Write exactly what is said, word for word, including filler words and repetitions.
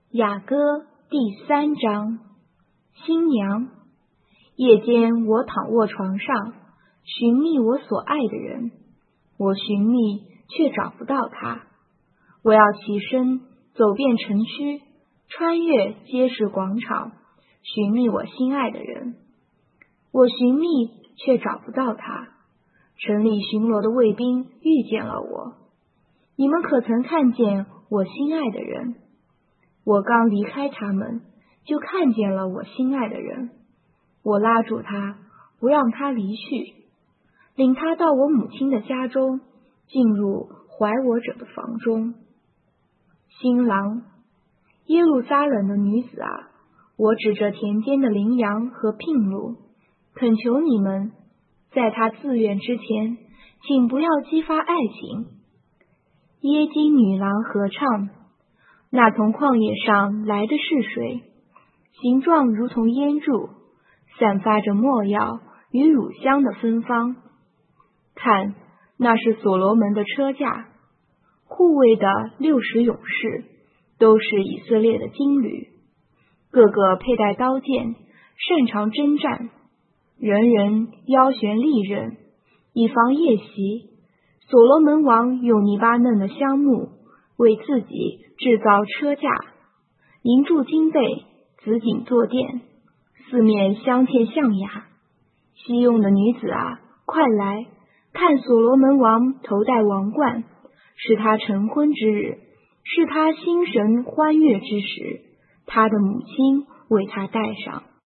雅歌第三章。新娘。夜间我躺卧床上，寻觅我所爱的人，我寻觅却找不到他。我要起身走遍城区，穿越街市广场，寻觅我心爱的人。我寻觅却找不到他。城里巡逻的卫兵遇见了我，你们可曾看见我心爱的人？我刚离开他们，就看见了我心爱的人。我拉住他，不让他离去，领他到我母亲的家中，进入怀我者的房中。新郎。耶路撒冷的女子啊，我指着田间的羚羊和牝鹿，恳求你们，在他自愿之前，请不要激发爱情。耶金女郎合唱。那从旷野上来的是谁？形状如同烟柱，散发着没药与乳香的芬芳。看，那是所罗门的车驾，护卫的六十勇士，都是以色列的金旅，个个佩戴刀剑，擅长征战，人人腰悬利刃，以防夜袭。所罗门王用黎巴嫩的香木为自己制造车架，银柱金背，紫锦坐垫，四面镶嵌象牙。西用的女子啊，快来看所罗门王头戴王冠，是他成婚之日，是他心神欢悦之时，他的母亲为他戴上。